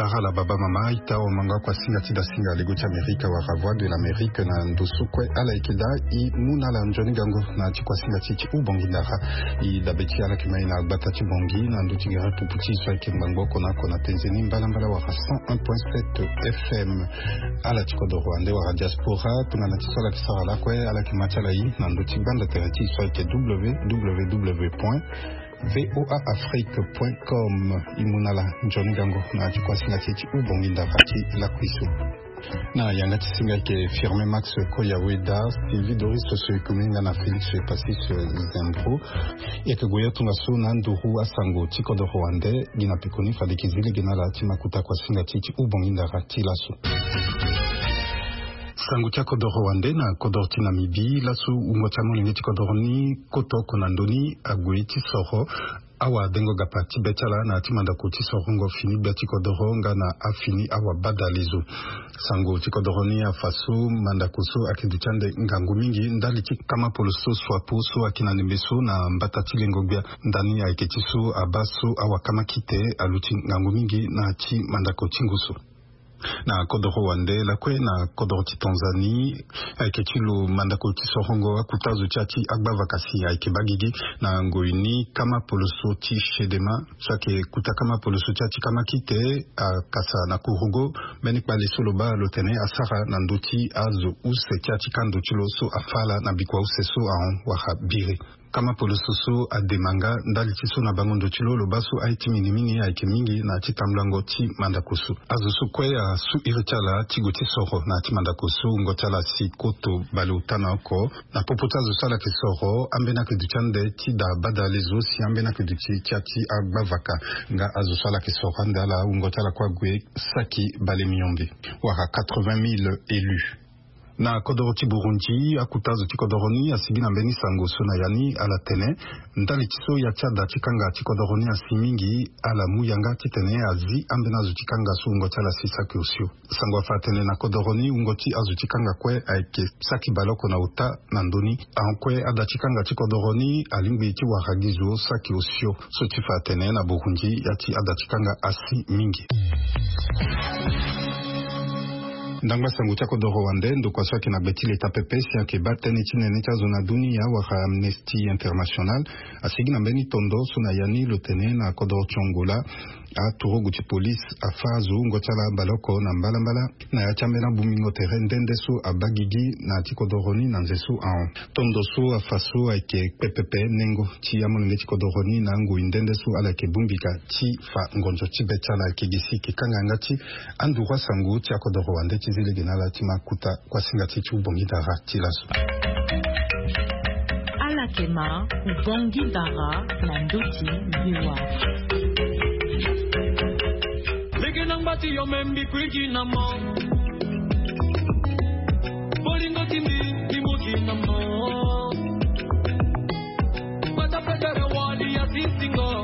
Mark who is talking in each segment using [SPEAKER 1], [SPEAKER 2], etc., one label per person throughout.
[SPEAKER 1] Ndara la baba mama ita o manga kwa singa tida singa lego cha Amerika wa ravoi de l'Amérique na ndosukwe ala ikida I muna la njoni gango na chikwa singa chichi ubongi ndara I dabeti ala kima ina batati bongi na nduti gara puputi iswa ikembango kona tenzeni mbala wa 101.7 FM ala chiko do Rwanda wa diaspora tuna na tisola kisara la kwe ala kimachala I na nduti banda tereti iswa ike www.voaafrique.com imunala njoni gango na chikwa singa chichi ubongi ndara chi la kwisu na yanga tisinga ke firme Max Koyaweda Sylvie Doris socio-économique na Félix Passis Zembro yake goya tunga sona nduru asango tiko do Rwanda gina pikoni fadikizili gina la timakuta kwa singa chichi ubonginda ratilaso sango cha kodoro Rwanda na kodoro Namibi lasu ungochamo lingeti kodoro ni kotoko na ndoni agwiti soho awa dengo gapati betala na timanda kuti sorongo fini beti kodoro nga na afini awa badalizo sango tikodoro ni afaso mandakuso akinduchande ngangu mingi ndali kama poloso swapo so akina nembeso na mbatati lengobia ndani ya iketiso abaso awa kama kite aluti ngangu mingi na ti mandako tinguso na kodoro Rwanda la kwe na kodoro Tanzania aikechilo mandako tisorongo kutazo chati agba vakasi aikebagigi na ngoini kama poloso ti shedema sake kuta kama poloso chati kama kite kasa na kurugo benik bale solo ba lotene asara na ndoti azo use chati kando chilo so afala na bikwa use so wahabire kama polososo ademanga ndali tiso na bangondo chilo lobaso aiti minimini aike mingi na titamlango ti mandakoso azoso kwe su irichala tigoti soro na ti mandakoso ngochala si koto bale utana oko na popotazo sala ke soro ambena ke duchande ti da bada lezo si ambena ke duchi tiati agbavaka nga azoso sala ke soro ndala ngochala kwa gwe saki bale miyombe waka 80,000 élus na kodoro ti Burundi akutazo ti kodoroni asibi na mbeni sango sona yani ala tene ndali tiso ya chada chikanga ti kodoroni asimingi ala muyanga ti tene azi ambena zu chikanga su ungo chala sisa kiosio sango afatene na kodoroni ungo ti azu chikanga kwe aike saki baloko na uta na ndoni ankwe ada chikanga ti kodoroni alingbi ti waragizo saki osio so ti fatene na Burundi ya ti ada chikanga asi mingi ndangba sango cha kodoro Rwanda ndo kwa swaki na beti leta pepe si yake batene chinene cha zona dunia waka Amnesty International asigi na mbeni tondo suna yani lotene na kodoro chongola a turogu ti police a fazu ngochala baloko na mbala na ya chambena bumingo terrain dendeso a bagigi na ti kodoroni na nzeso a tondo so a faso ake pepepe nengo ti amolenge ti kodoroni na ngu indendeso ala ke bumbika ti fa ngonzo ti betala ke gisi ke kanganga ti andurwa sango ti kodoro Rwanda ti zile genala ti makuta kwa singa ti ubongi dara ti laso
[SPEAKER 2] ala kema ubongi dara na ndoti biwa Bati yo membi kwiki na mo Bolingo timbi muti na mo Bata pedere wadi ya sisingo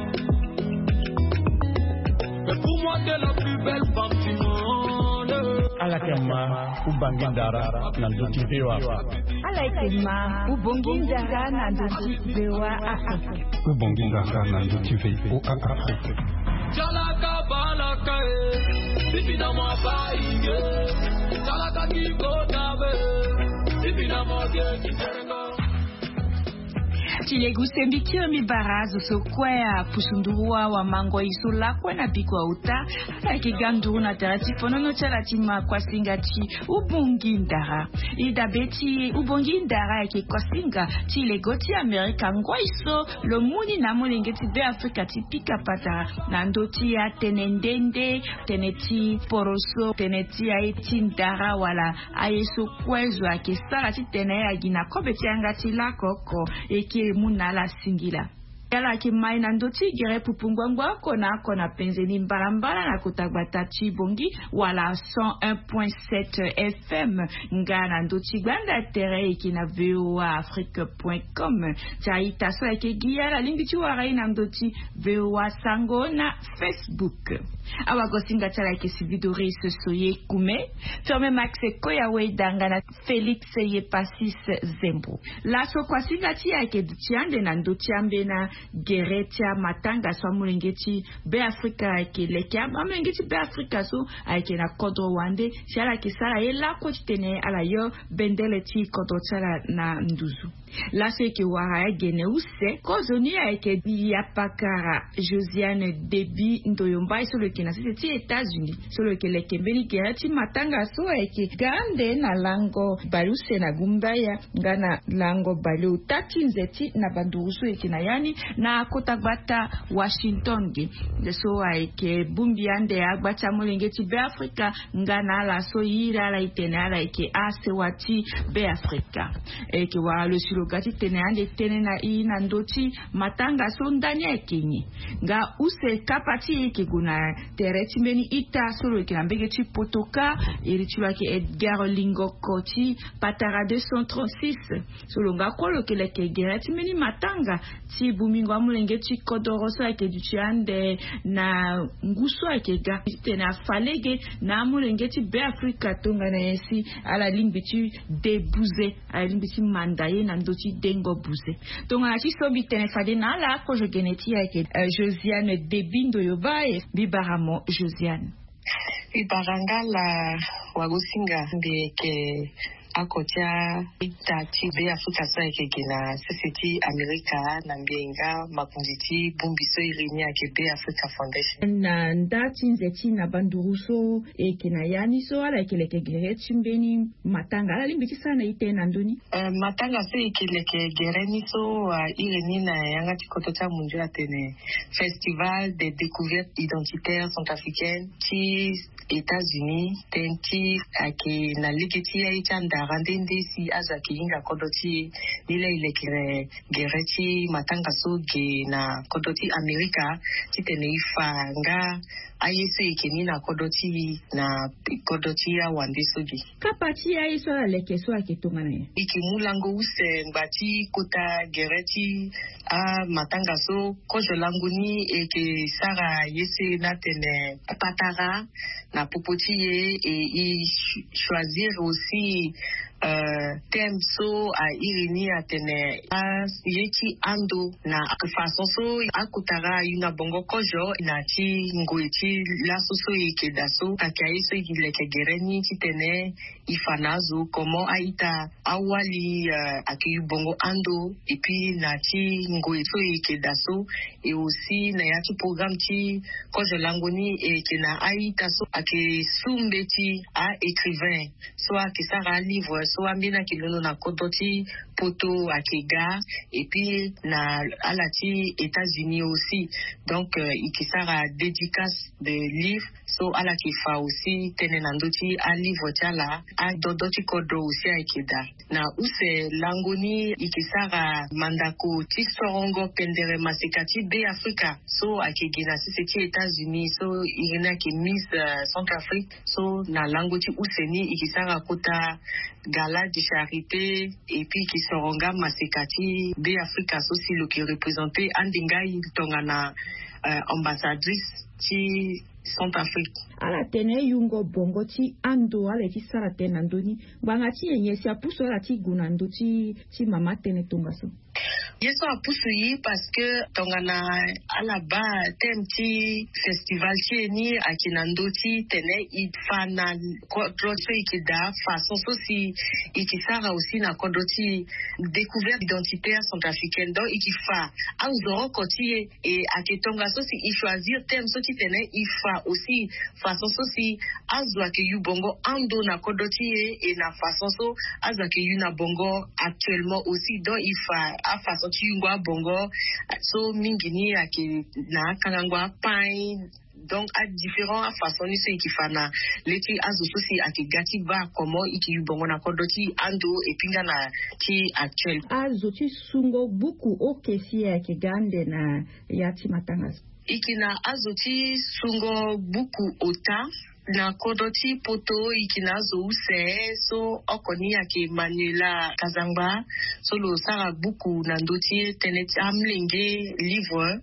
[SPEAKER 2] Mais pour moi t'es la plus belle femme du monde
[SPEAKER 3] Alakema ubangindara na nduti vewa
[SPEAKER 4] Alakema ubangindara na nduti vewa Afrique
[SPEAKER 1] ubangindara na nduti vewa Afrique
[SPEAKER 2] Jalaka balaka Sipina mwa bainge Jalaka kiko tabe Sipina mwa kitengo
[SPEAKER 4] Chileguse mbikio mibarazo so kwea pushundurua wa mango isula kwena bikwa uta akigandu na taratipo nono chalatima kwa singati ubongindara idabeti ubongindara yake kwa singa chilegoti Amerika ngwaiso lo muni na molengeti be Afrika tipika pata na ndoti ya tenendende teneti poroso teneti ya etindara wala ayeso kwezo yake sala titene ya gina kobeti angati la koko eke munala singila yala ke mai na ndoti gere pupungwangwa kona penzeni mbarambara na kutagbata chibongi wala 101.7 FM ngana ndoti gbanda tere ikina voaafrique.com chaita so eke giyala lingi wara ina ndoti voa sango na Facebook awa gosinga chala ke sividori soye kume Tome Max Koyaweda ngana Félix Passis Zembro la so kwa singa tia ke dutiande na ndoti ambena geretia matanga so mulengeti be Afrika ke lekia mulengeti be Afrika so ake na kodro wande shala kisara ela ko tene ala yo bendele ti kodro tsara na nduzu la se ke wara gene use kozoni ake ya pakara Josiane Debi ndoyomba so le kina se ti États-Unis so le ke lekembeni gereti matanga so ake gande na lango baluse na gumbaya ngana lango bale utati nzeti na bandurusu ekina yani na kotagbata Washington ge so ake bumbiande agbata mulengeti be Afrika ngana la so yira la itena la eke asewati be Afrika eke wa lo silogati tene ande tene na ina ndoti matanga so ndani ekenyi nga use kapati eke guna tereti meni ita solo eke mbegeti potoka irichula ke Edgar Lingo Koti patara 236 solo nga kolo ke leke gereti meni matanga ti bumingo amulengeti kodoroso eke duchiande na nguso eke ga tena falege na amulengeti be Afrika tonga na esi ala limbiti debuze ala limbiti mandaye na ndoti dengo buze tonga na chisobi tene fade na ala ko je geneti eke Josiane Debindo yobae bibaramo Josiane
[SPEAKER 5] Ibarangala wagosinga ndeke akotia itati be Afrika sa ekegena seseti Amerika na mbienga makunjiti bumbiso irini ake be Africa Foundation
[SPEAKER 4] na ndati nzeti na banduruso ekena yani so ala ekeleke gereti mbeni matanga ala limbiti sana ite na ndoni
[SPEAKER 5] matanga se ekeleke gereni so irini na yanga tikotota mundu atene Festival des découvertes identitaires centrafricaines qui États-Unis tenti ake na ligeti ya ichanda randende si azaki inga kodoti nile ilekire gereti matanga so ge na kodoti Amerika titene ifa nga ayeso ikeni na kodoti ya wandesogi
[SPEAKER 4] kapati ya iso la lekeso akitungana
[SPEAKER 5] ikimulango use ngati kota gereti matanga so kojo languni eke sara yese na tene patara na popoti et choisir aussi thème so a irini atene yeki ando na façon so akutara yuna bongo kojo na ti ngoiti la so yeke daso akaye so yileke gereni kitene ifanazo comment aita awali akiyu bongo ando et puis na ti ngoito yeke daso et aussi na yatu programme ti kojo langoni et kena aita so ake sumbeti a écrivain so akisara livre so ambina kilono na kodoti poto akega et puis na alati États-Unis aussi donc ikisara dédicace de livre so alaki fa aussi tenenandoti a livre tala a dodoti kodo aussi akeda na use langoni ikisara mandako tisorongo pendere masekati be Afrika so akegina sisi États-Unis so irina ki Miss Centrafrique so na langoti useni ikisara kota gala de charité et puis qui soronga masekati be Afrika so si lo qui représenté andinga tongana ambassadrice ti Centrafrique
[SPEAKER 4] ala tene yungo bongo ti ando ala ti sara tena ndoni banga ti yenyesi apuso ala ti gunando ti mama tene tongaso
[SPEAKER 5] yeso apusu yi parce que tongana ala ba temti festival ti ni akinando ti tene ifana kodro ikida façon so si ikisara aussi na kodoti découverte identitaire centrafricaine donc ikifa anzoro koti et aketonga so si choisir thème so ti tene ifa aussi façon so si azwa ke yu bongo ando na kodoti et na façon so azwa ke yu na bongo actuellement aussi donc ifa a façon ti yu ngwa bongo so mingini ake na kangangwa pai donc à différents façons ni se kifana leti azo so si ake gati ba comment iki yu bongo na kodoti ando et pinga na ti actuel
[SPEAKER 4] azo ti sungo buku okesi ake gande na yati matangas
[SPEAKER 5] ikina azoti sungo buku ota na kodoti poto ikinazo use so okoni yake Manuela Kazangba so lo sara buku na ndoti teneti amlenge livre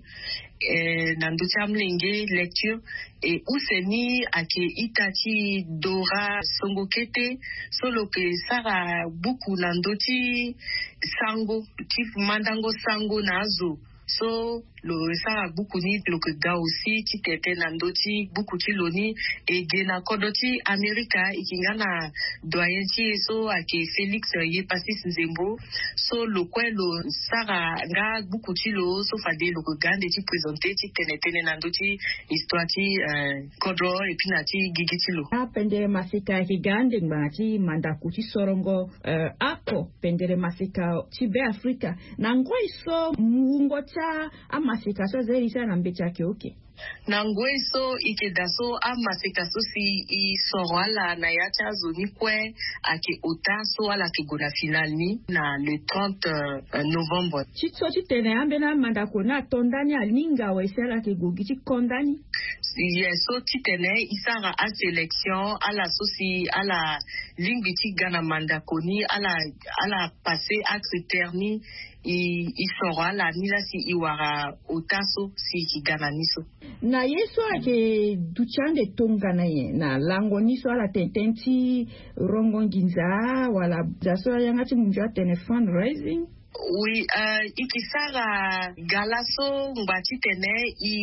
[SPEAKER 5] na ndoti amlenge lecture et useni ake itati Dora Songokete so lo ke sara buku na ndoti sango chief mandango sango na azo so lo sara bukuni lo ke ga aussi ti tete na ndoti buku ti loni e gena kodoti Amerika ikingana doyen ti so ake Felix ye Pasis Nzembo so lo kwe lo sara nga buku ti lo so fade lo ke gande ti présenter ti tene na ndoti histoire ti kodro et puis na ti gigi ti lo
[SPEAKER 4] pendere masika higande ngati mandaku ti sorongo ako pendere masika ti be Afrika na ngoi so mungo cha amasika so zeri sana mbecha kioke
[SPEAKER 5] na ngoi so ikedaso amasika so si I sorala na yacha zoni kwe ake otaso ala ke gona final ni na le 30 novembre
[SPEAKER 4] chitso chitene ambe na mandaku na tondani alinga wesela ke gogi ti kondani
[SPEAKER 5] so titene isara a sélection ala sosi ala lingiti gana mandakoni ala passé axe terni I sera la nila si iwara otaso si kigana niso
[SPEAKER 4] na yeso ake duchande tongana ye na lango niso ala tententi rongo nginza wala zaso yangati munjwa tene fundraising.
[SPEAKER 5] Oui, ikisara galaso ngati tene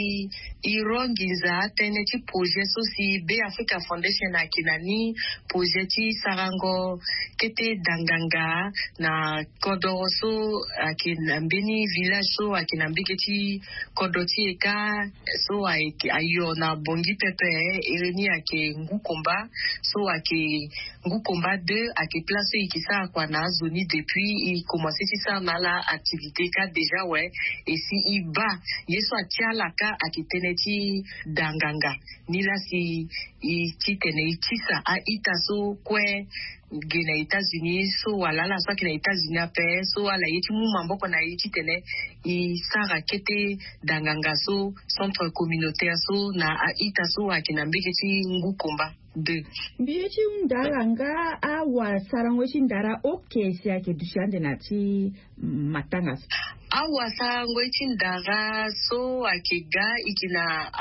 [SPEAKER 5] irongiza tene ti projet so si Be Africa Foundation akinani projet ti sarango kete danganga na kodoro so akinambeni village so akinambike ti kodoti eka so ayo na bongi pepe ereni ake ngukomba so ake ngukomba 2 ake place ikisara kwa na zoni depuis i commencer si ça na la activité ka déjà ouais et si i ba yeso atia la ka akiteneti danganga nila si i titene itisa a itaso kwe gena États-Unis so wala la so kina États-Unis ape so ala yiti mu mamboko na yiti tene I sara kete danganga so centre communautaire so na a itaso akina mbeketi ngukomba 2
[SPEAKER 4] mbiyechi ndalanga awa sarango chi ndara okesi yake dushande na chi matanga
[SPEAKER 5] awa sarango chi ndara so akiga ikina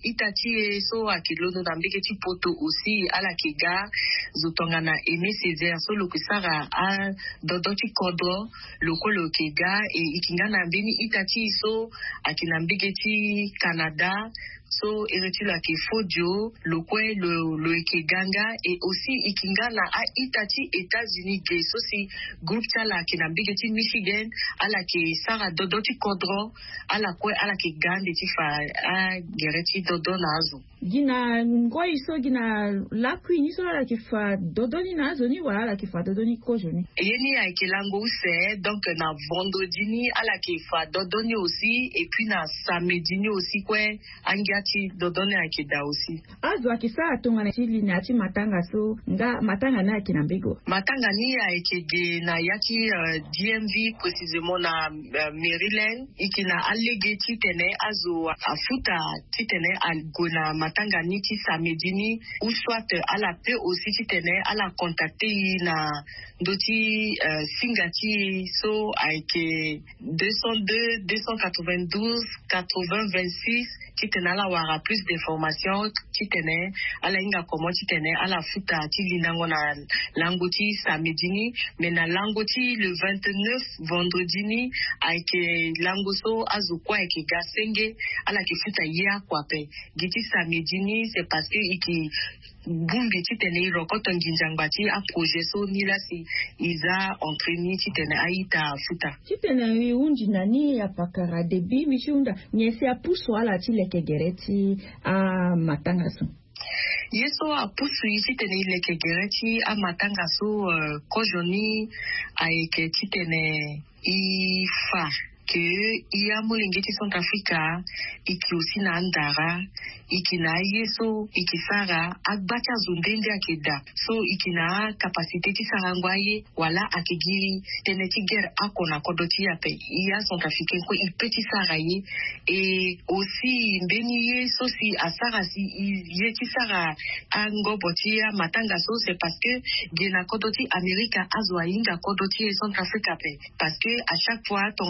[SPEAKER 5] itachi so akilono na mbeketi poto aussi ala kiga zotonga na Aimé Césaire so lokisara a dodoti kodro lokolo kiga e ikingana mbeni itachi so akina mbeketi Canada so eretula ki fodio lo kwe lo ekeganga et aussi ikingana a itati États-Unis ge so si groupe tala ki na bigeti Michigan ala ki sara dodoti kodro ala kwe ala ki gande ti fa a gereti dodo nazo
[SPEAKER 4] gina ngoi so gina lakwi ni so ala ki fa dodoni nazo ni wala ala ki fa dodoni kojoni
[SPEAKER 5] yeni a kelango se donc na vendredi ni ala ki fa dodoni aussi et puis na samedi ni aussi kwe ati dodone akida aussi
[SPEAKER 4] azo akisa atonga na chili na ati matanga so nga matanga na akina mbego
[SPEAKER 5] matanga ni akege na yaki DMV précisément na Maryland ikina allege titene azo afuta titene algona matanga ni ti samedi ni ou soit ala pe aussi titene ala contacter na ndoti singati so avec 202 292 80 26 titene ala wara plus d'informations titene ala inga comment titene ala futa tilinango na langoti samedi ni mais na langoti le 29 vendredi ni avec langoso azukwa avec gasenge ala ki futa ya kwape giti samedi ni c'est parce que iki bumbi titene irokoto nginjangbati a projet so nila si iza entraîné titene aita futa
[SPEAKER 4] titene unji nani ya pakara debi michunda nyese apuso ala tileke gereti a matangaso
[SPEAKER 5] yeso apusu titene ileke gereti a matangaso kojoni aike titene ifa que iya mulingeti Centrafrica iki aussi na ndara ikina yeso ikisara agbacha zundende akeda so ikina capacité ti sarangwaye wala akigi teneti guerre akona kodoti yape iya Centrafricain ko ipeti saraye et aussi mbeni yeso si asara si yeti sara angoboti ya matanga so c'est parce que gena kodoti America azwa inga kodoti Centrafrica pe parce que à chaque fois tongana mo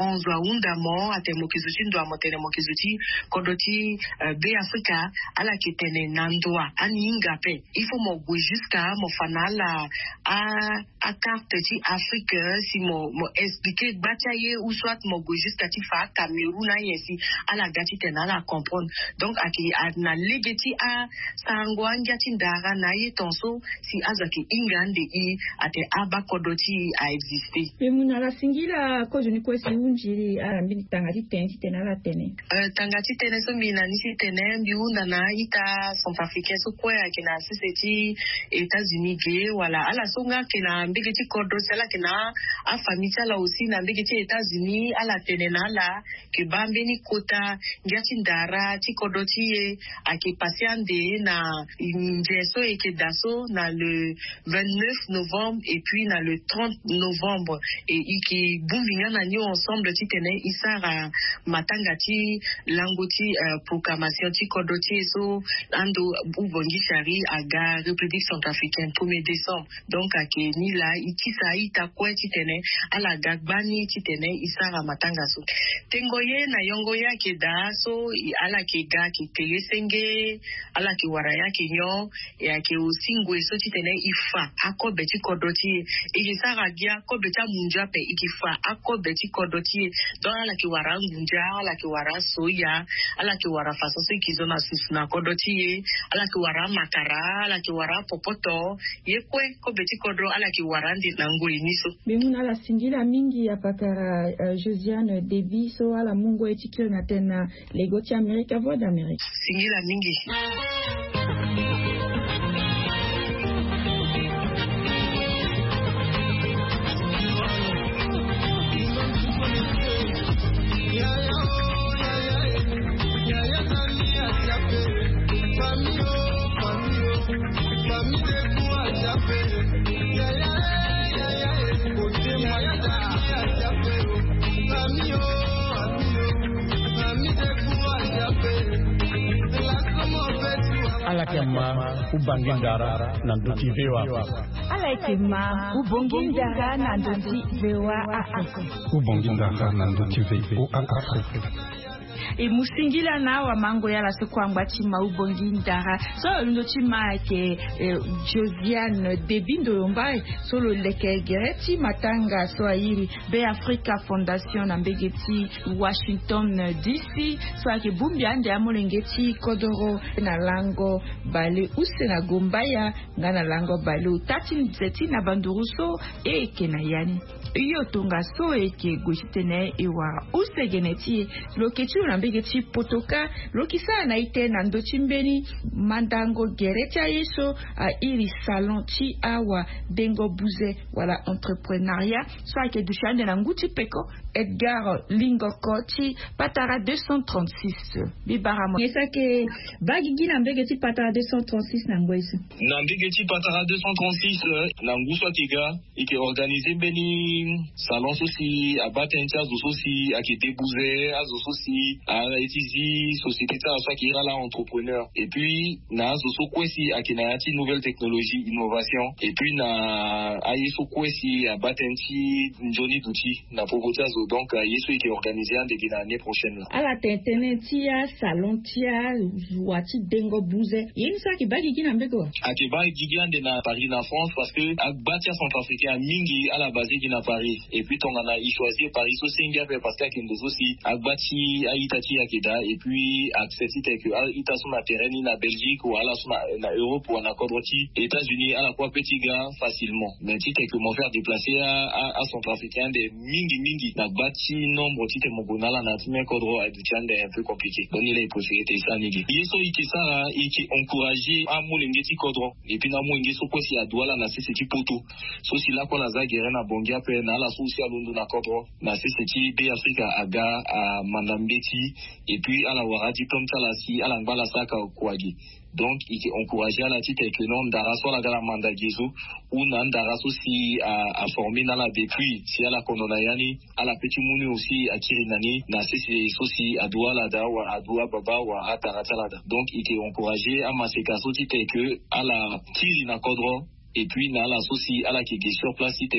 [SPEAKER 5] onzo undamo atemokizuchi ndo amotene mokizuchi kodoti be Africa ala kitene nandoa ani ingape il faut mo jusqu'à mo fanala a carte ti Afrique si mo expliquer bataille ou soit mo jusqu'à ti fa Cameroun yesi ala gati tenala comprendre donc aki na legeti a sangwanja ti ndara na ye tonso si azaki ingande I ate aba kodoti a exister.
[SPEAKER 4] Muna la singila ko joni ko si unjiri ala mbini tangati tenala tene.
[SPEAKER 5] Tangati tene so mina nisi tene mbiunda na ita Centrafricain so kwa kina siseti États-Unis ge wala ala songa kina mbigeti kodo sela kina a famille la aussi na mbigeti États-Unis ala tene na la ke bambeni kota ngati ndara ti kodoti ake pasiande na njeso eke daso na le 29 novembre et puis na le 30 novembre et iki bumvinga na nyo ensemble ti tene isara matangati langoti proclamation ti kodoti so ando ubongi shari aga République Centrafricaine 1er décembre donc ake ni la itisa ita kwe ti tene ala gagbani ti tene isara matanga so tengoye na yongo yake da so ala ke ga ki tegesenge ala ki waraya ke nyo ya ke osingwe so ti tene ifa akobe ti kodoti isara gia kobe ta munja pe ikifa akobe ti kodoti don ala ki wara munja ala ki wara soya ala ki wara faso se kizona susuna kodoti ala ki wara makara ala ki wara popoto ye kwe kobe ti kodro ala ki wara ndi nango iniso
[SPEAKER 4] bimuna la singila mingi ya pakara Josiane Debiso ala mungo etikio na tena legoti Amerika voix d'Amérique
[SPEAKER 5] singila mingi
[SPEAKER 3] Alakema ubangindara na ndoti vewa.
[SPEAKER 4] Alakema ubangindara na ndoti vewa Afrika.
[SPEAKER 1] Ubangindara na ndoti vewa Afrika.
[SPEAKER 4] E musingila na wa mango ya la sekwangwa chima ubongindara so ndo chima ke Josiane Debindo yombai solo leke gereti matanga so ayiri be Africa Foundation na mbegeti Washington DC so ake bumbi ande amolengeti kodoro na lango bale use na gombaya ngana lango bale utati nzeti na banduruso eke na yani iyo tunga so eke goshitene ewa use geneti loketu na mbegeti potoka lokisa na ite na ndochi mbeni mandango geretia yeso a iri salon chi awa dengo buze wala entrepreneuria so ake dushande na nguti peko Edgar Lingoko chi patara 236 bibaramo yesa ke bagigi na mbegeti patara 236 na ngweso
[SPEAKER 6] na mbegeti patara 236 na nguswa tiga ike organiser beni salon sosi abatencha sosi ake debuze azososi etizi société ta so ki la entrepreneur et puis na so kwesi akinayati nouvelle technologie innovation et puis na ayeso kwesi abatenchi njoni duti na pogotazo donc yeso qui est organisé en début d'année prochaine là
[SPEAKER 4] ala tentene tia salon tia wati dengo buze yinsa ki bagi kina mbeko
[SPEAKER 6] ake bagi gande na Paris na France parce que abatia centrafricain mingi ala basé qui na Paris et puis on a choisi Paris so singa parce que kindozo si abati aitati akeda et puis accessi que ita sur terrain na Belgique ou ala na Europe ou na Kodroti États-Unis ala quoi petit gars facilement mais tu que mon faire déplacer à centrafricain des mingi na bati nombre tite mogonala na time Kodro a duchande un peu compliqué donc il est possibilité ça nigi yeso ikisara iki encourager à mulengeti Kodro et puis na mulengeti ko si adwala na sisi poto so si la ko na za guerre na bongia pe na la souci à lundu na Kodro na sisi be Africa aga a mandambeti et puis à la waradi comme ça la si à l'angbala saka kwagi donc il est encouragé à la titre que non d'araso la gala mandagizo ou nan d'araso si à former dans la depuis si à la kondonayani à la petit mouni aussi à kirinani na sisi sosi à douala da ou à doua baba ou à taratalada donc il est encouragé à maseka so titre que à la tiri na Kodro et puis na la sosi à la qui sur place titre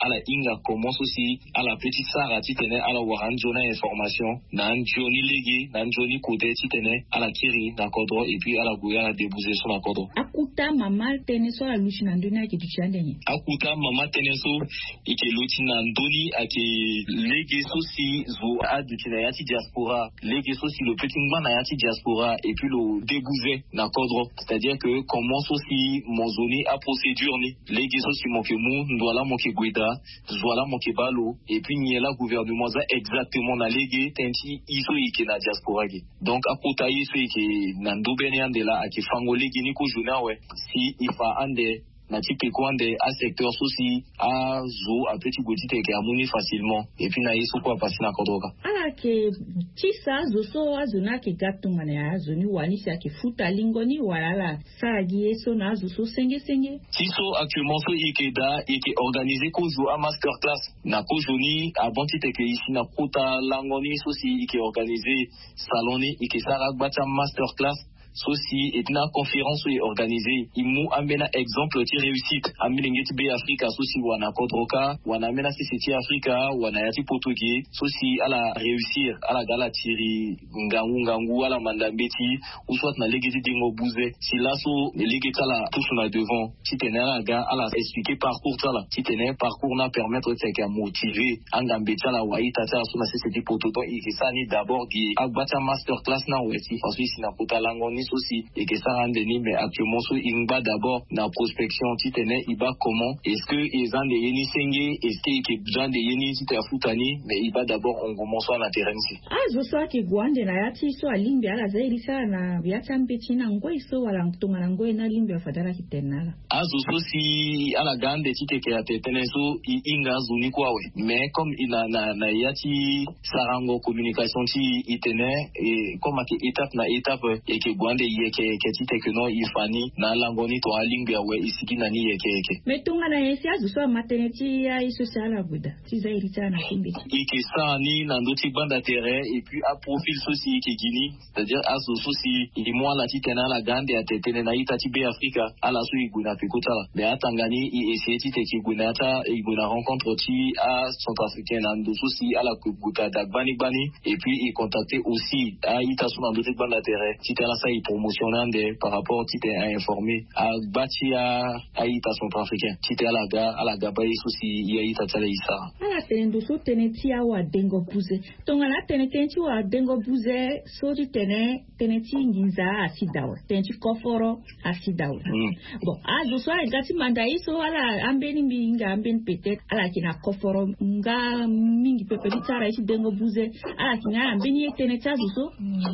[SPEAKER 6] ala inga commence aussi ala petit sara titene ala waranjona information na njoni legi na njoni kode titene ala kiri na kodro et puis ala goya la débouser sur la kodro
[SPEAKER 4] akuta mama teneso ala luchi na ndoni ake tuchandeni
[SPEAKER 6] akuta mama teneso ike luchi na ndoni ake legi sosi zo adutina yati diaspora legi sosi le petit ngba na yati diaspora et puis le débouser na kodro, c'est-à-dire que commence aussi mon zoni à procédure ni legi sosi mon ke mu ndwala mon ke guida zwala mon ke balo et puis ni la gouvernement za exactement na legi tenti iso ike na diaspora ge donc akuta iso ike na ndobene andela ake fango legi ni ko juna we si ifa ande na tipe kwande a secteur souci a zo a petit goti te ke amuni facilement et puis na yeso ko passer na kodoka
[SPEAKER 4] ala ke tisa zo so azuna ke gatunga na azuni wani sia ke futa lingoni wala sagi yeso na zo so senge
[SPEAKER 6] tiso actuellement so ikeda eke organiser ko zo a master class na ko joni avant te ke ici na kota langoni souci ike organiser saloni ike sara gbacha master class sosi et na conférence est organisée imu amena exemple ti réussite amilengeti be Africa sosi wana kodroka wana amena CCT Africa wana yati portugais sosi ala réussir ala gala tiri ngangu ala mandambeti ou soit na legeti dingo bouze si laso legeti ala tout na devant si tenera ga ala expliquer parcours tala si tenera parcours na permettre de motiver angambeti ala waita ta so na CCT portugais et ça ni d'abord qui agbata master class na weti parce que si na kota langoni aussi et que ça rende ni mais actuellement so ingba d'abord na prospection titene iba comment est-ce que ils ont des yeni senge est-ce que besoin de yeni tite afutani mais iba d'abord on commence à la terrain ici
[SPEAKER 4] zo so ke gwande na yati so alimbi ala zaidi sana biacha mpechi na ngoi so wala mtunga na ngoi na limbi afadala kitenala
[SPEAKER 6] zo so si ala gande tite ke atetene so inga zuni kwawe mais comme ina na yati sarango communication ti itene et comme étape na étape et que gwande yeke tite que non ifani na langoni to alinga we isiki na ni yeke
[SPEAKER 4] metunga na yesi azu so maternity ya iso sala buda tizairi sana kimbi
[SPEAKER 6] ike sa ni na ndoti banda terrain et puis à profil soci ike gini c'est-à-dire azu soci ili moi la tite na la gande atetene na itati be Africa ala so iguna pekota mais atangani i essayer tite ki guna ta iguna rencontre ti à centrafricain na ndo soci ala kubuka dagbani bani et puis il contacter aussi à itasu na ndoti banda terrain tite la sa promotionnant par rapport tite à informer à batia aita centrafricain tite à la gaba isusi yaita tala isa
[SPEAKER 4] ala tendo so teneti wa dengo buze tonga la teneti wa dengo buze so teneti nginza asidawa teneti koforo asidawa bon azo so gati manda iso ala ambeni mbinga ambeni peut-être ala kina koforo nga mingi pepe tara isi dengo buze ala kina ambeni teneti azo so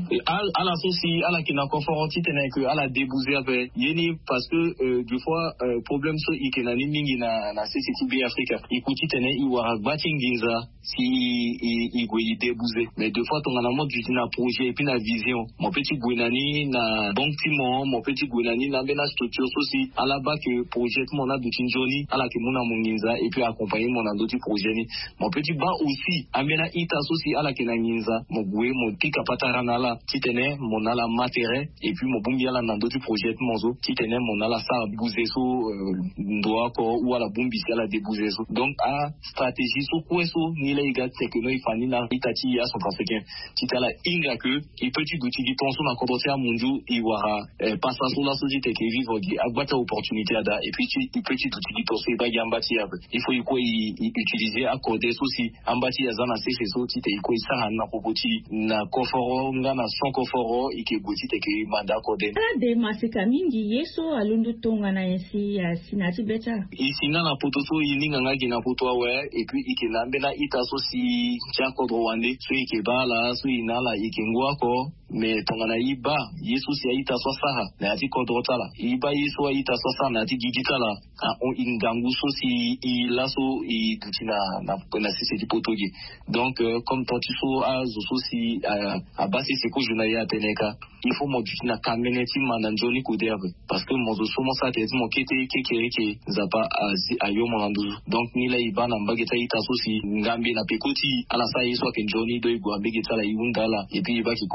[SPEAKER 6] ala sosi ala kina koforo titene que ala débouser avec yeni parce que deux fois problème so ikenani mingi na CCTB Africa ikuti tene iwara batingiza si igwe débouser mais deux fois tongana mo du na projet et puis na vision mon petit gwenani na bon timo mon petit gwenani na bena structure sosi ala ba que projet mon a du tinjoni ala ke mona munginza et puis accompagner mon andoti projet ni mon petit ba aussi amena ita sosi ala ke na nginza mo gwe mo pika patara na la titene mon ala matériel et puis mon bumbi ala nando du projet monzo titene mon ala sa bouzer so ndoa ko ou ala bumbi ala débouzer so donc a stratégie so kweso ni la iga tekno ifani na itati ya centrafricain titala inga que il peut utiliser ton son na kodosia mundu iwara passa so la société qui vivre di agbata opportunité ada et puis il peut utiliser ton so ba yambati ya il faut utiliser accorder so si ambati ya zana se so tite iko isa na popoti na koforo ngana son koforo ike goti teke manda kode
[SPEAKER 4] de masika mingi yeso alundu tonga na yesi ya sinati beta
[SPEAKER 6] isinga na poto so yininga ngaki na poto we et puis ike lambela ita so si chako droande so ike bala so inala ike ngwako mais tonga na iba yeso si ita so saha na ati kodrotala iba yeso ita so saha na ati gigitala on ingangu so si ilaso i dutina na sisi potogi donc comme tant tu so a zo so si a basi c'est que je n'ai à teneka il faut mo dutina kameneti mananjoli kuderbe parce que mo zo so mo sa tezi mo keke zapa ayo mo nandu donc ni la ibana mbageta ita so si ngambi na pekoti ala sa yeso ke njoni do igwa mbegeta la iundala et puis iba ki kodena ke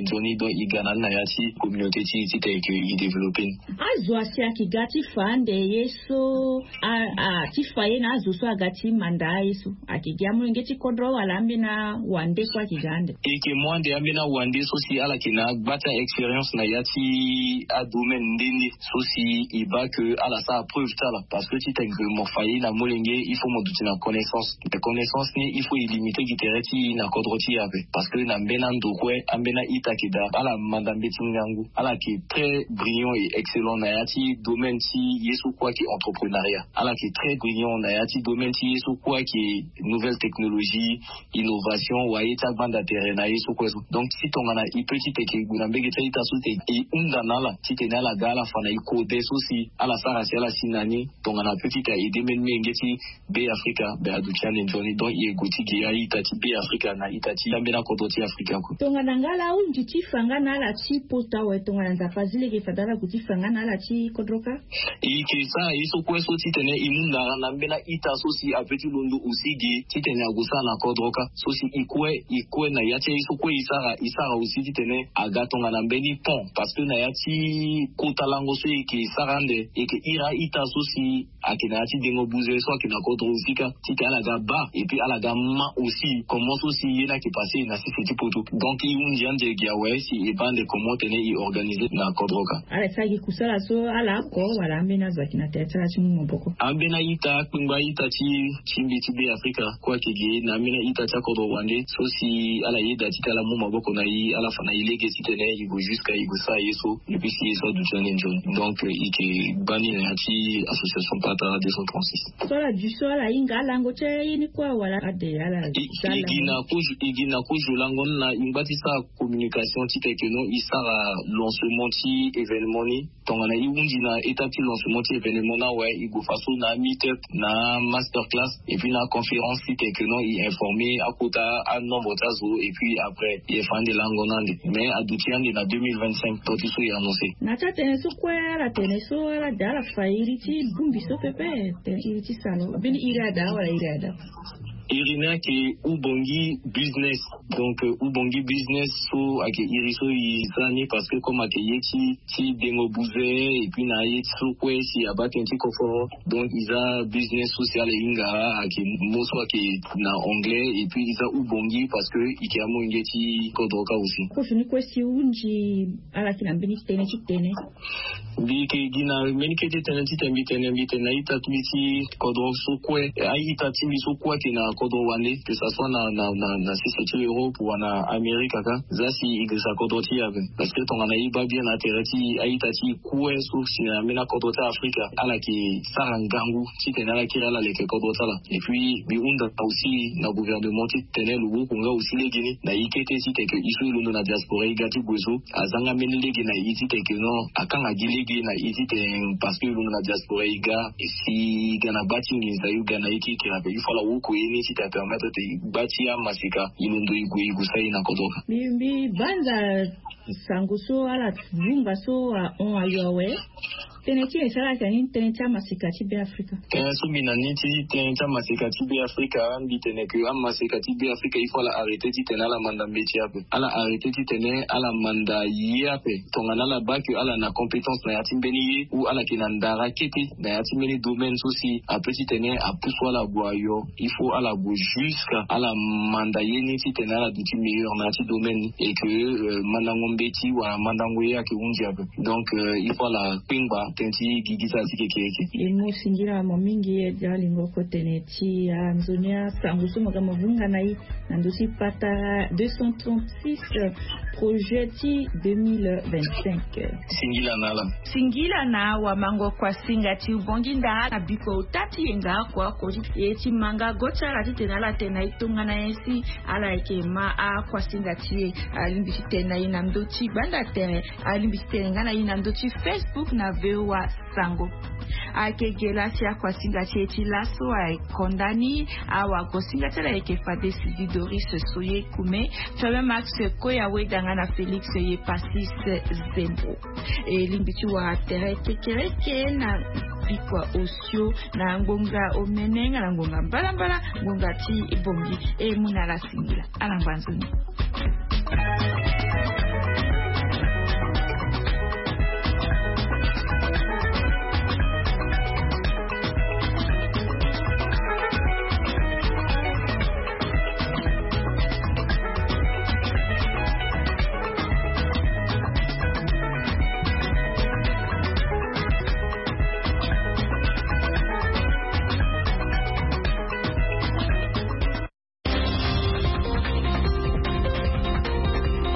[SPEAKER 6] Johnny do igana na yati communauté ti te que i développer
[SPEAKER 4] azoasia kigati fande yeso a tifaye na azoso agati manda yeso akigia mulingeti kodro walambi na wande kwa kigande
[SPEAKER 6] et que moi de amena wande so si ala kina bata expérience na yati a domaine ndeni so si iba que ala sa preuve tala parce que ti tengue mo faye na mulenge il faut mo duti na connaissance de connaissance ni il faut illimiter gitereti na kodroti ave parce que na mbena ndokwe ambena itakida ala mandambe tingangu ala qui est très brillant et excellent na yati domaine ti yesu kwa qui entrepreneuriat ala qui est très brillant na yati domaine ti yesu kwa qui nouvelle technologie innovation wa ita banda terrain na yesu kwa donc si tongana i petit te ke guna mbege ta ita so te i undanala ti te na la gala fana i code so si ala sara si ala sinani tongana petit a aider men ngeti be Africa be adukian njoni donc i goti gi ai tati be Africa na itati lambena kodoti Africa ko
[SPEAKER 4] tongana ngala unji ti fanga na la ti pota we tongana za fazile ke fadala kuti fanga na la ti kodroka
[SPEAKER 6] i ke sa iso kwa so ti tene imunda na mbena ita so si a petit londo usigi ti tene agusa na kodroka so si ikwe na yati iso kwa isara aussi ti tene agatonga na mbeni pont parce que na yati kota lango so ke sarande et que ira ita so si akina yati dengo buze so akina kodro usika ti te alaga ba et puis alaga ma aussi comment so si yena ki passé na si fiti poto donc i unji ande giawe si e bande comment tene i organiser na kodroka
[SPEAKER 4] ala sagi kusala so ala ko wala mbena zakina teta chi mboko
[SPEAKER 6] ambena ita kungba ita ti chimbi ti be Africa kwa kigi na mina ita cha kodro wande so si ala yeda ti kala mu maboko na yi ala fana ilege ti tene i go jusqu'à i go sa yeso et puis si yeso du chane njon donc ike bani na ti association pata 236
[SPEAKER 4] so la du so ala inga lango che ini kwa wala ade ala
[SPEAKER 6] igina ko jolango na imbati sa communication ti te que non isara lancement ti événement ni tongana i unji na étape lancement ti événement na ouais i go faso na meet-up na masterclass et puis na conférence ti te que non i informer à kota à nombre tazo et puis après il fande langonande mais à dutiande na 2025 tout so y annoncé
[SPEAKER 4] na ta tene so kwa la tene so la dala fairi ti bumbi so pepe iri ti salo bini irada wala irada
[SPEAKER 6] Irina qui Ubongi business donc Ubongi business so ake iriso isani parce que comme ake yeti ti dengo buze et puis na yeti so kwe si abatenti koforo donc isa business social inga ake moso ake na anglais et puis isa Ubongi parce que ike amo ngeti kodoka aussi
[SPEAKER 4] ko fini kwesi unji ala kina mbini tene ti tene
[SPEAKER 6] bi ke gina meni ke tene ti tembi na ita tibiti kodro so kwe ai ita timi so kwa kina kodro wande que ça soit na CCT Europe ou na Amérique kaka zasi igisa kodoti yave parce que tongana iba bien atereti aitati kwe so si na mena kodoti Africa ala ki sarangangu ti tena la kira la leke kodota la et puis bi unda aussi na gouvernement ti tena lugo kunga aussi legini na ikete ti te que isu lundo na diaspora igati gozo azanga meni legi na iti te que non akanga gilegi na iti te parce que lundo na diaspora iga et si gana bati nginza yuga na iki kira be ifala wuko yini ti te permettre te bati ya masika ilundo igusai na kodoka
[SPEAKER 4] bimbi banza sanguso ala vunga so on ayowe teneti esala kani teneti masika ti be Africa
[SPEAKER 6] so minaniti teneti masika ti be Africa ndi tene que masika ti be Africa il faut la arrêter ti tena la manda mbeti ape ala arrêter ti tene ala manda yape tongana la ba que ala na compétence na yati mbeni ou ala kinandara kete na yati mbeni domaine souci a petit tene a pousso la boyo il faut ala go jusqu'à ala manda yeni ti tena la duti meilleur na ti domaine et que mandango mbeti wa mandango ya ke unji ape donc il faut la pingba tenti gigisa tikekeke
[SPEAKER 4] imo singira mo mingi ya lingoko teneti ya nzonia sanguso makama vunga nai nandosi pata 236 projeti 2025 singila na wa mango kwa singa ti ubongi nda na biko utati yenga kwa koji eti manga gocha la tena la tena itunga na esi ala eke ma a kwa singa ti alimbisi tena ina mdoti banda tena alimbisi tena na ina mdoti Facebook na wa sango akegela tia kwa singa cheti laso ai kondani awa kosinga tela eke fade sidi Doris soye kume febe max ko ya wedanga na Felix ye passis zembo e limbitu wa tere kekereke na bikwa osio na ngonga omenenga na ngonga mbala ngonga ti ibongi e munala singila ala ngwanzuni